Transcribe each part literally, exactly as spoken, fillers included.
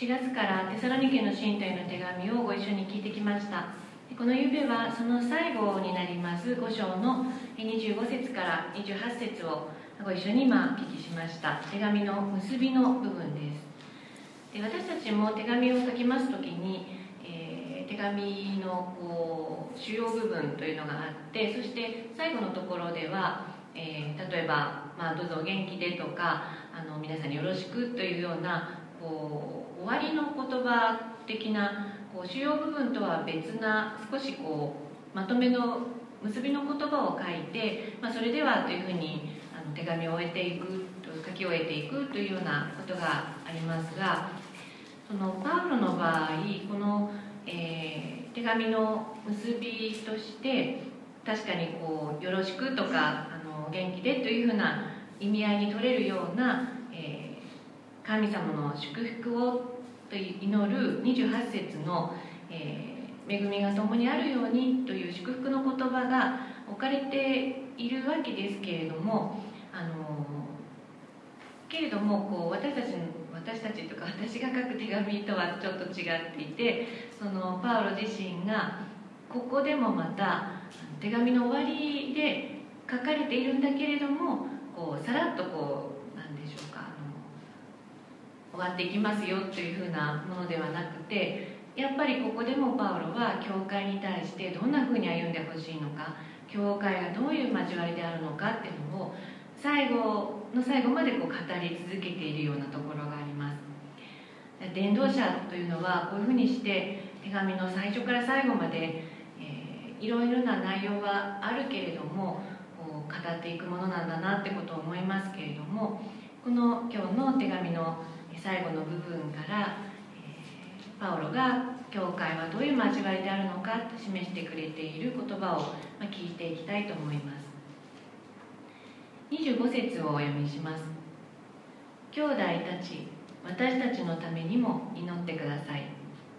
しがつからテサロニケの信徒への手紙をご一緒に聞いてきました。この夕べはその最後になりますご章のにじゅうご節からにじゅうはち節をご一緒に今お聞きしました。手紙の結びの部分です。で、私たちも手紙を書きますときに、えー、手紙のこう主要部分というのがあって、そして最後のところでは、えー、例えば、まあ、どうぞお元気でとか、あの皆さんによろしくというようなこう終わりの言葉的なこう主要部分とは別な少しこうまとめの結びの言葉を書いて、まあ、それではというふうにあの手紙を終えていく書き終えていくというようなことがありますが、そのパウロの場合この、えー、手紙の結びとして確かにこうよろしくとかあの元気でというふうな意味合いに取れるような、えー、神様の祝福をと祈るにじゅうはち節の、えー、恵みが共にあるようにという祝福の言葉が置かれているわけですけれども、あのけれどもこう私たち私たちというか私が書く手紙とはちょっと違っていて、そのパウロ自身がここでもまた手紙の終わりで書かれているんだけれども、こうさらっとこう何でしょうか、あの終わっていきますよというふうなものではなくて、やっぱりここでもパウロは教会に対してどんなふうに歩んでほしいのか、教会がどういう交わりであるのかっていうのを最後の最後までこう語り続けているようなところがあります。伝道者というのはこういうふうにして手紙の最初から最後まで、えー、いろいろな内容はあるけれどもこう語っていくものなんだなってことを思いますけれども、この今日の手紙の最後の部分から、えー、パウロが教会はどういう交わりであるのかと示してくれている言葉を、まあ、聞いていきたいと思います。にじゅうご節をお読みします。兄弟たち、私たちのためにも祈ってください。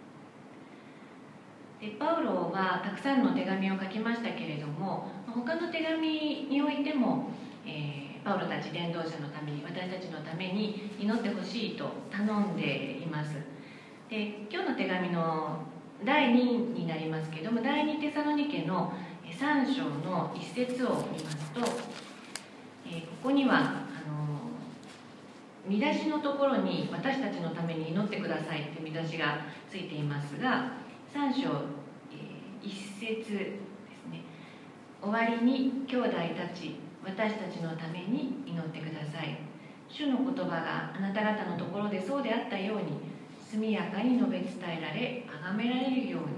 でパウロはたくさんの手紙を書きましたけれども、他の手紙においても、えー、パウロたち伝道者のために私たちのために祈ってほしいと頼んでいます。で今日の手紙のだいにになりますけれども、だいにテサロニケのさん章のいち節を見ますと、えー、ここにはあの見出しのところに私たちのために祈ってくださいという見出しがついていますが、さん章、えー、いち節ですね。終わりに兄弟たち私たちのために祈ってください。主の言葉があなた方のところでそうであったように速やかに述べ伝えられ崇められるように、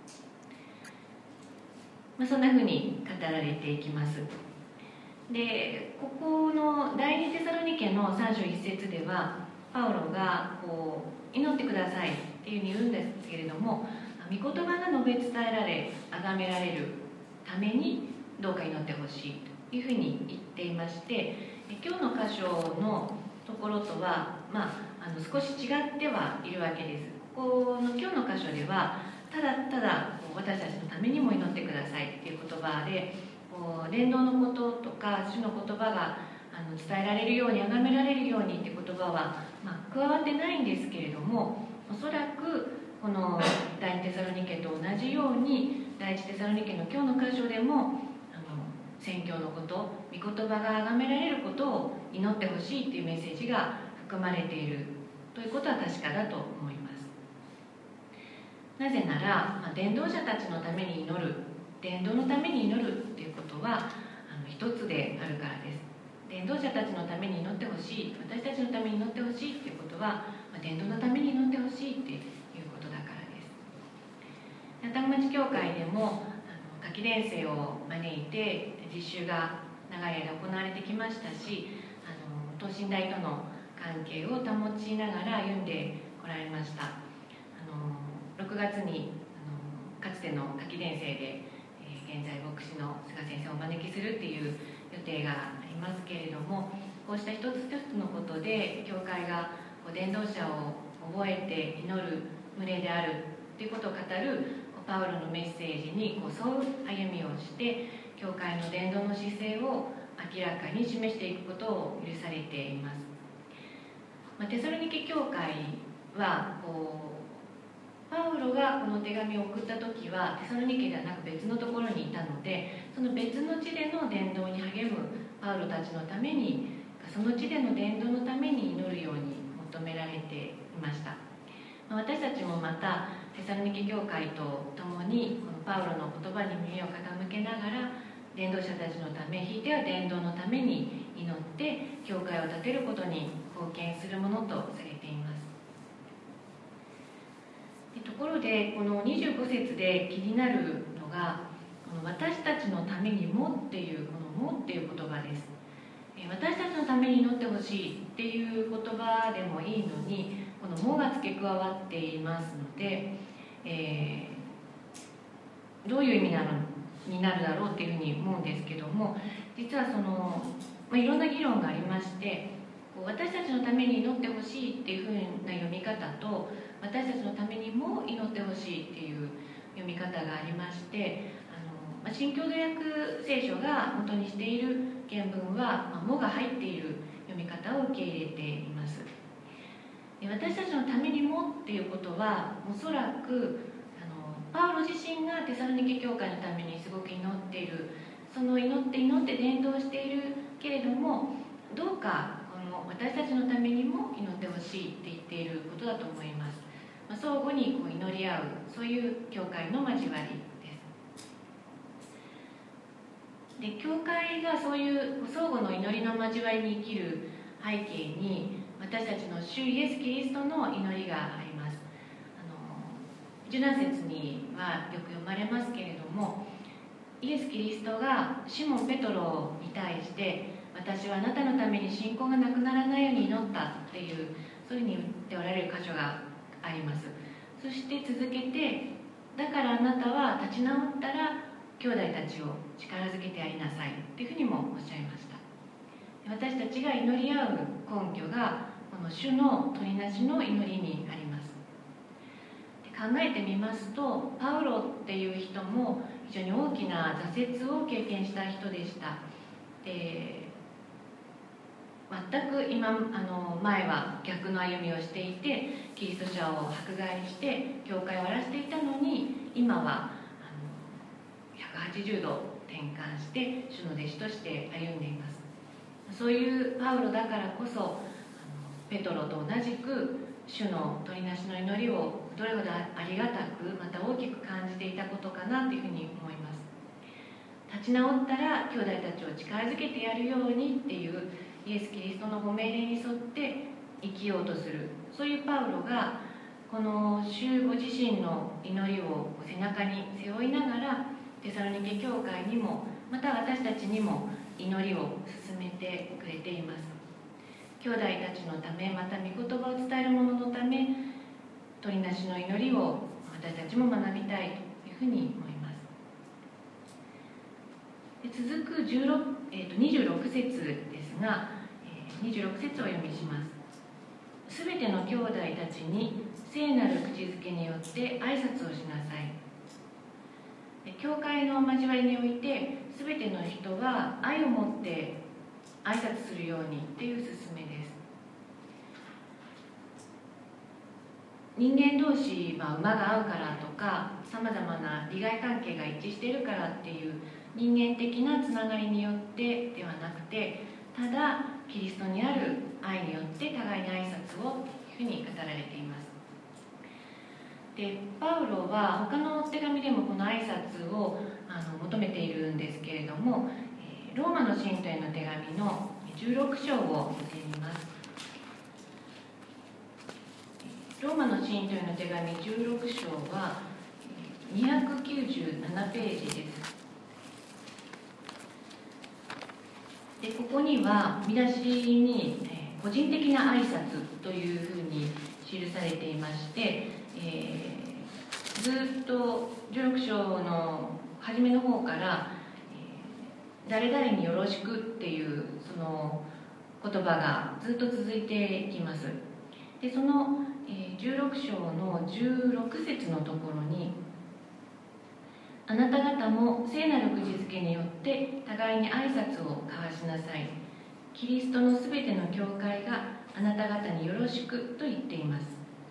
まあ、そんなふうに語られていきます。でここのだいにテサロニケのさん章いち節ではパウロがこう祈ってくださいっていうふうに言うんですけれども、御言葉が述べ伝えられ崇められるためにどうか祈ってほしいというふうに言っていまして、今日の箇所のところとは、まあ、あの少し違ってはいるわけです。ここの今日の箇所ではただただ私たちのためにも祈ってくださいっていう言葉で、伝道のこととか主の言葉があの伝えられるように崇められるようにっていう言葉は、まあ、加わってないんですけれども、おそらくこの第二テサロニケと同じように第一テサロニケの今日の箇所でもあの宣教のこと、御言葉が崇められることを祈ってほしいっていうメッセージが含まれているということは確かだと思います。なぜなら、まあ、伝道者たちのために祈る、伝道のために祈るっていうことはあの一つであるからです。伝道者たちのために祈ってほしい、私たちのために祈ってほしいっていうことは、まあ、伝道のために祈ってほしいっていうことだからです。愛宕町教会でもあの夏季練生を招いて実習が長い間行われてきましたし、あの等身大との関係を保ちながら歩んでこられました。あのろくがつにあのかつての夏季練生で、えー、現在牧師の菅先生をお招きするっていう予定がありますけれども、こうした一つ一つのことで教会が伝道者を覚えて祈る群れであるということを語るパウロのメッセージにこう沿う歩みをして教会の伝道の姿勢を明らかに示していくことを許されています。まあ、テサロニケ教会はこうパウロがこの手紙を送った時はテサロニケではなく別のところにいたので、その別の地での伝道に励むパウロたちのために、その地での伝道のために祈るように求められていました。私たちもまたテサロニケ教会と共にこのパウロの言葉に耳を傾けながら、伝道者たちのため、ひいては伝道のために祈って教会を建てることに貢献するものとされています。でところでこのにじゅうご節で気になるのが、この私たちのためにもっていうこのもっていう言葉です。私たちのために祈ってほしいっていう言葉でもいいのに、このもが付け加わっていますので、えー、どういう意味なのになるだろうっていうふうに思うんですけども、実はその、まあ、いろんな議論がありまして、私たちのために祈ってほしいっていうふうな読み方と、私たちのためにも祈ってほしいっていう読み方がありまして、あの、まあ、新共同訳聖書が元にしている原文は、まあ、もが入っている読み方を受け入れています。で私たちのためにもっていうことは、おそらくパウロ自身がテサロニケ教会のためにすごく祈っている、その祈って祈って伝道しているけれども、どうかこの私たちのためにも祈ってほしいって言っていることだと思います。まあ、相互にこう祈り合う、そういう教会の交わりです。で教会がそういう相互の祈りの交わりに生きる背景に、私たちの主イエス・キリストの祈りがあります。じゅうなな節にはよく読まれますけれども、イエス・キリストがシモン・ペトロに対して、私はあなたのために信仰がなくならないように祈ったっていう、そういうふうに言っておられる箇所があります。そして続けて、だからあなたは立ち直ったら兄弟たちを力づけてやりなさいっていうふうにもおっしゃいました。私たちが祈り合う根拠がこの主の取りなしの祈りにあります。考えてみますと、パウロっていう人も非常に大きな挫折を経験した人でした。で全く今あの前は逆の歩みをしていて、キリスト者を迫害して教会を荒らしていたのに、今はあのひゃくはちじゅうど転換して主の弟子として歩んでいます。そういうパウロだからこそ、あのペトロと同じく主の取りなしの祈りをどれほどありがたく、また大きく感じていたことかなというふうに思います。立ち直ったら兄弟たちを力づけてやるようにっていうイエス・キリストのご命令に沿って生きようとする、そういうパウロがこの主ご自身の祈りを背中に背負いながら、テサロニケ教会にもまた私たちにも祈りを進めてくれています。兄弟たちのため、また御言葉を伝える者のため、取りなしの祈りを私たちも学びたいというふうに思います。で続くじゅうろく、えー、とにじゅうろく節ですが、えー、にじゅうろく節をお読みします。すべての兄弟たちに聖なる口づけによって挨拶をしなさい。で教会の交わりにおいて、すべての人は愛を持って挨拶するようにという勧めです。人間同士、まあ、馬が合うからとか、さまざまな利害関係が一致しているからっていう人間的なつながりによってではなくて、ただキリストにある愛によって互いに挨拶をというふうに語られています。でパウロは他の手紙でもこの挨拶をあの求めているんですけれども、ローマの信徒への手紙のじゅうろく章を見てみます。ローマの信徒への手紙じゅうろく章はにひゃくきゅうじゅうななページです。でここには見出しに「個人的な挨拶」というふうに記されていまして、えー、ずっとじゅうろく章の初めの方から「誰々によろしく」っていうその言葉がずっと続いていきます。でそのじゅうろく章のじゅうろく節のところに、あなた方も聖なる口づけによって互いに挨拶を交わしなさい。キリストのすべての教会があなた方によろしくと言っています。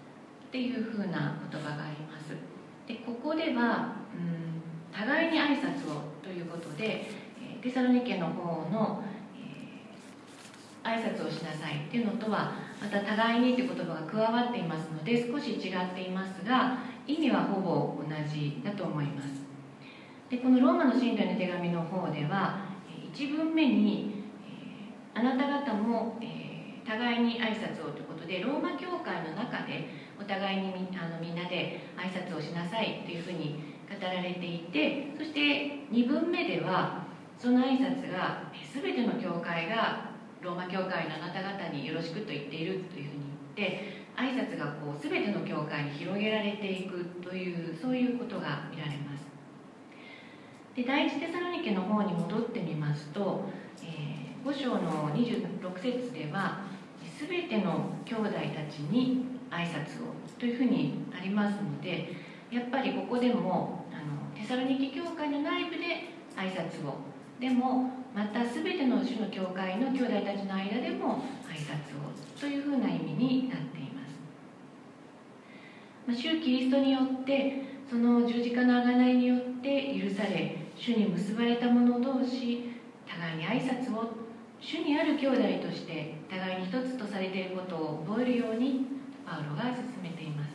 っていうふうな言葉があります。でここでは、うん、互いに挨拶をということで、テサロニケの方の、えー、挨拶をしなさいっていうのとはまた互いにという言葉が加わっていますので少し違っていますが、意味はほぼ同じだと思います。でこのローマの信徒への手紙の方ではいち文目に、えー、あなた方も、えー、互いに挨拶をということで、ローマ教会の中でお互いにみあのみんなで挨拶をしなさいというふうに語られていて、そしてに文目ではその挨拶が全ての教会がローマ教会のあなた方によろしくと言っているというふうに言って、挨拶がこう全ての教会に広げられていくというそういうことが見られます。で第一テサロニケの方に戻ってみますと、えー、ご章のにじゅうろく節では全ての兄弟たちに挨拶をというふうにありますので、やっぱりここでもあのテサロニケ教会の内部で挨拶を、でもまた全ての主の教会の兄弟たちの間でも挨拶をというふうな意味になっています。まあ、主キリストによってその十字架の贖いによって許され、主に結ばれた者同士互いに挨拶を、主にある兄弟として互いに一つとされていることを覚えるようにパウロが進めています。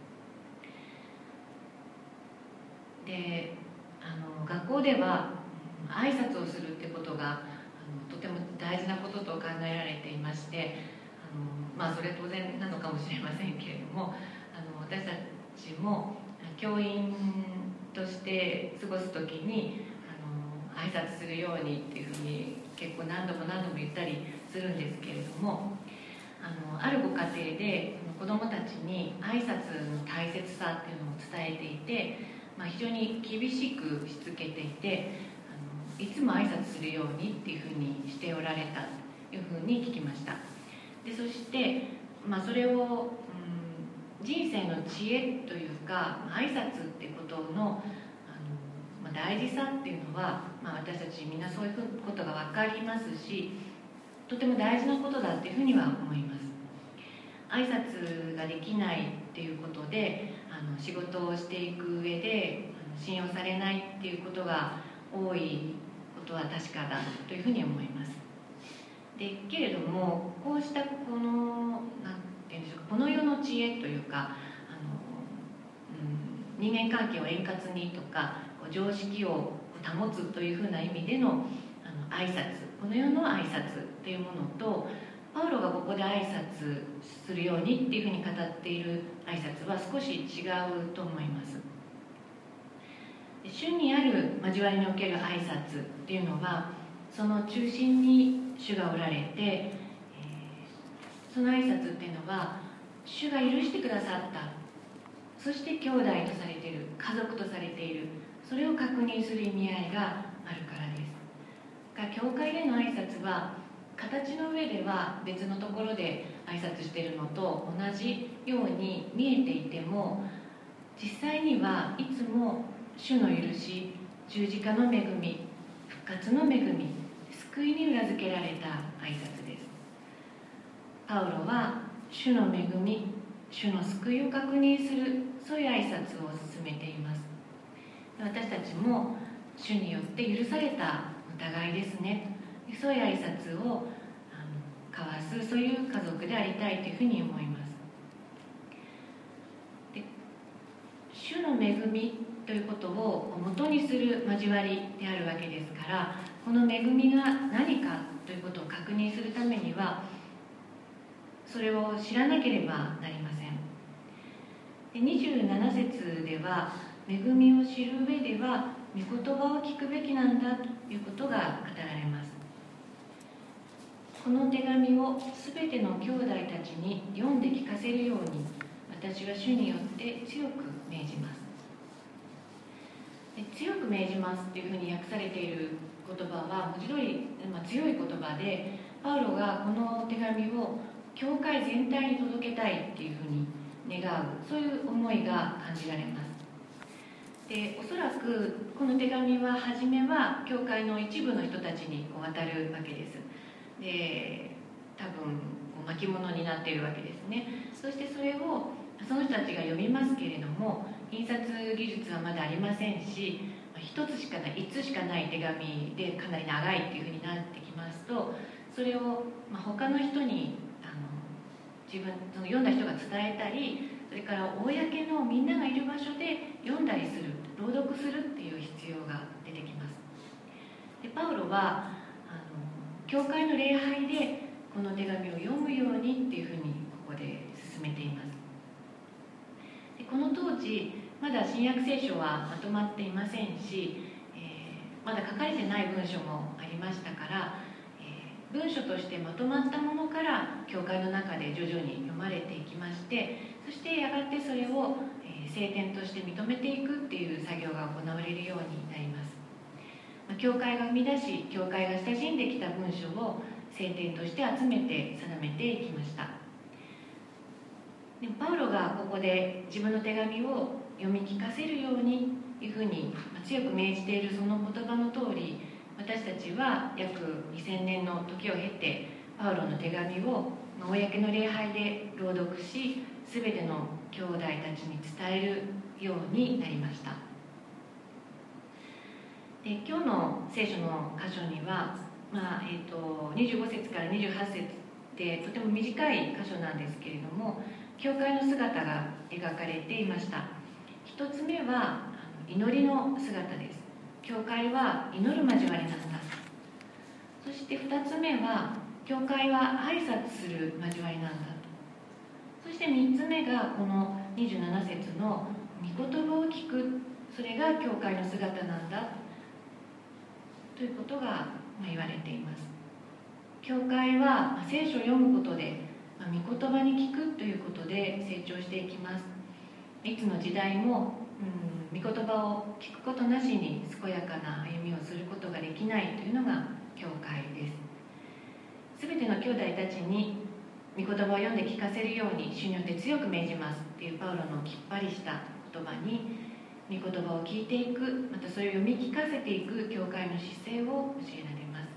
であの学校では挨拶をするってことがあのとても大事なことと考えられていまして、あの、まあ、それ当然なのかもしれませんけれども、あの私たちも教員として過ごす時にあの挨拶するようにっていうふうに結構何度も何度も言ったりするんですけれども、あのあるご家庭で子どもたちに挨拶の大切さっていうのを伝えていて、まあ、非常に厳しくしつけていて、あのいつも挨拶するようにっていうふうにしておられたというふうに聞きました。でそして、まあ、それを、うん、人生の知恵というか挨拶っていうことの、あの、まあ、大事さっていうのは、まあ、私たちみんなそういうことが分かりますし、とても大事なことだっていうふうには思います。挨拶ができないっていうことであの仕事をしていく上であの信用されないっていうことが多いことは確かだというふうに思います。でけれどもこうしたこのなんていうんでしょうか、この世の知恵というか、あの、うん、人間関係を円滑にとか常識を保つというふうな意味での、あの挨拶、この世の挨拶というものとパウロがここで挨拶するようにっていうふうに語っている挨拶は少し違うと思います。主にある交わりにおける挨拶っていうのはその中心に主がおられて、えー、その挨拶っていうのは主が許してくださった、そして兄弟とされている、家族とされている、それを確認する意味合いがあるからです。が教会での挨拶は形の上では別のところで挨拶しているのと同じように見えていても、実際にはいつも主の許し、十字架の恵み、復活の恵み、救いに裏付けられた挨拶です。パウロは主の恵み、主の救いを確認する、そういう挨拶を進めています。私たちも主によって許されたお互いですね、そういう挨拶をあの交わす、そういう家族でありたいというふうに思います。で主の恵みということを元にする交わりであるわけですから、この恵みが何かということを確認するためにはそれを知らなければなりません。でにじゅうなな節では恵みを知る上では御言葉を聞くべきなんだということが語られます。この手紙をすべての兄弟たちに読んで聞かせるように私は主によって強く命じます。で強く命じますというふうに訳されている言葉は文字通り、まあ、強い言葉で、パウロがこの手紙を教会全体に届けたいっていうふうに願う、そういう思いが感じられます。でおそらくこの手紙は初めは教会の一部の人たちに渡るわけです。で多分巻物になっているわけですね。そしてそれをその人たちが読みますけれども、印刷技術はまだありませんし、一つしかない、一通しかない手紙でかなり長いっていうふうになってきますと、それをまあ他の人にあの自分その読んだ人が伝えたり、それから公のみんながいる場所で読んだりする、朗読するっていう必要が出てきます。でパウロはあの教会の礼拝でこの手紙を読むようにっていうふうにここで進めています。でこの当時まだ新約聖書はまとまっていませんし、えー、まだ書かれてない文書もありましたから、えー、文書としてまとまったものから教会の中で徐々に読まれていきまして、そしてやがてそれを、えー、聖典として認めていくっていう作業が行われるようになります。まあ、教会が生み出し、教会が親しんできた文書を聖典として集めて定めていきました。でパウロがここで自分の手紙を読み聞かせるようにいうふうに強く命じているその言葉の通り、私たちは約にせんねんの時を経てパウロの手紙を公の礼拝で朗読し、全ての兄弟たちに伝えるようになりました。で今日の聖書の箇所には、まあえー、とにじゅうご節からにじゅうはち節でとても短い箇所なんですけれども、教会の姿が描かれていました。一つ目は祈りの姿です。教会は祈る交わりなんだ。そして二つ目は教会は挨拶する交わりなんだ。そして三つ目がこのにじゅうなな節の御言葉を聞く、それが教会の姿なんだということが言われています。教会は聖書を読むことで御言葉に聞くということで成長していきます。いつの時代も、うん、御言葉を聞くことなしに健やかな歩みをすることができないというのが教会です。すべての兄弟たちに御言葉を読んで聞かせるように主によって強く命じますっていうパウロのきっぱりした言葉に、御言葉を聞いていく、またそれを読み聞かせていく教会の姿勢を教えられます。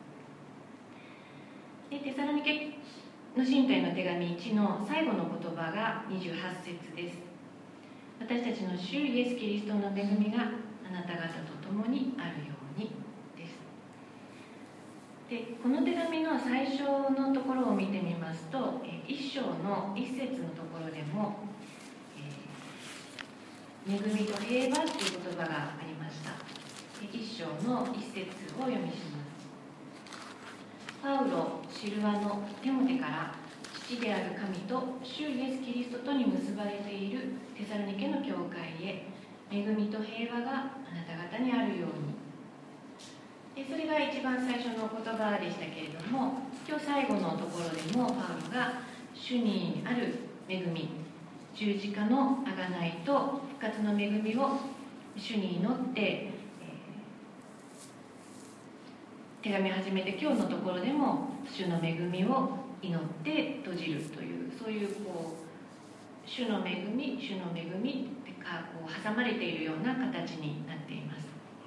でテサロニケの信徒への手紙いちの最後の言葉がにじゅうはち節です。私たちの主イエス・キリストの恵みがあなた方と共にあるようにです。でこの手紙の最初のところを見てみますと、いっ章のいち節のところでも、えー、恵みと平和という言葉がありました。いっ章のいち節を読みします。パウロ、シルワのテモテから父である神と主イエス・キリストとに結ばれているテサロニケの教会へ、恵みと平和があなた方にあるように。でそれが一番最初の言葉でしたけれども、今日最後のところでもパウロが主にある恵み、十字架の贖いと復活の恵みを主に祈って、手紙を始めて今日のところでも主の恵みを祈って閉じるという、そういうこう主の恵み主の恵みがこう挟まれているような形になっています。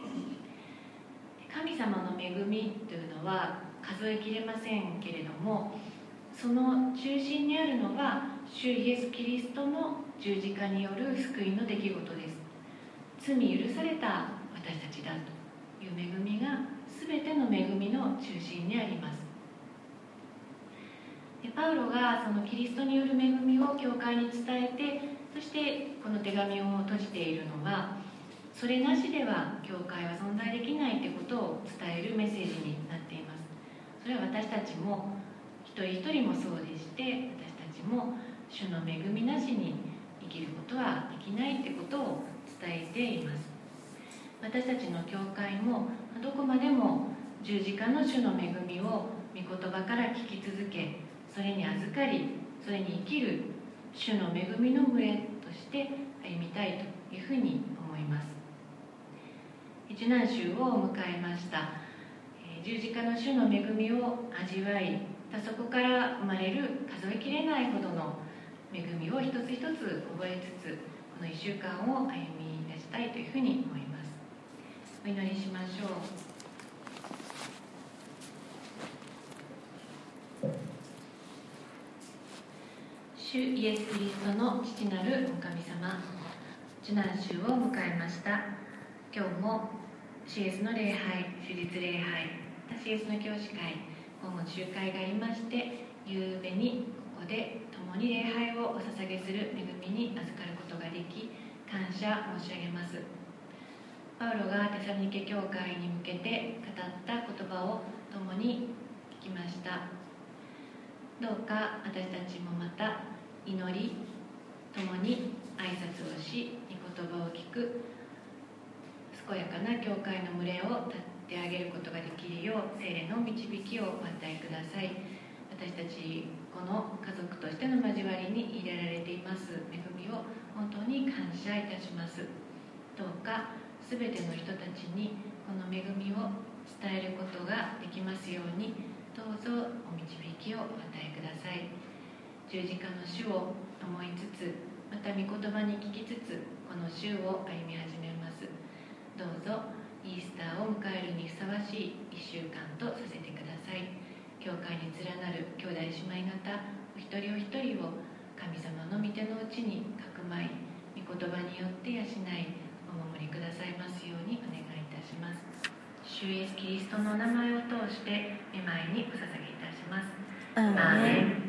神様の恵みというのは数えきれませんけれども、その中心にあるのは主イエス・キリストの十字架による救いの出来事です。罪許された私たちだという恵みが全ての恵みの中心にあります。でパウロがそのキリストによる恵みを教会に伝えて、そしてこの手紙を閉じているのは、それなしでは教会は存在できないということを伝えるメッセージになっています。それは私たちも一人一人もそうでして、私たちも主の恵みなしに生きることはできないということを伝えています。私たちの教会もどこまでも十字架の主の恵みを御言葉から聞き続け、それに預かり、それに生きる主の恵みの群れとして歩みたいというふうに思います。受難週を迎えました。十字架の主の恵みを味わい、そこから生まれる数えきれないほどの恵みを一つ一つ覚えつつ、このいっしゅうかんを歩み出したいというふうに思います。お祈りしましょう。 主イエス・キリストの父なるお神様、受難週を迎えました。今日もシーエスの礼拝、主日礼拝、シーエスの教師会、今後集会がありまして、夕べにここで共に礼拝をお捧げする恵みに預かることができ、感謝申し上げます。パウロがテサロニケ教会に向けて語った言葉を共に聞きました。どうか私たちもまた祈り、共に挨拶をし、御言葉を聞く健やかな教会の群れを立ってあげることができるよう聖霊の導きをお与えください。私たちこの家族としての交わりに入れられています恵みを本当に感謝いたします。どうかすべての人たちにこの恵みを伝えることができますように、どうぞお導きをお与えください。十字架の主を思いつつ、また御言葉に聞きつつ、この週を歩み始めます。どうぞイースターを迎えるにふさわしいいっしゅうかんとさせてください。教会に連なる兄弟姉妹方お一人お一人を神様の御手のうちにかくまい、御言葉によって養いお守りくださいますようにお願いいたします。主イエスキリストの名前を通して御前にお捧げいたします。 アーメン。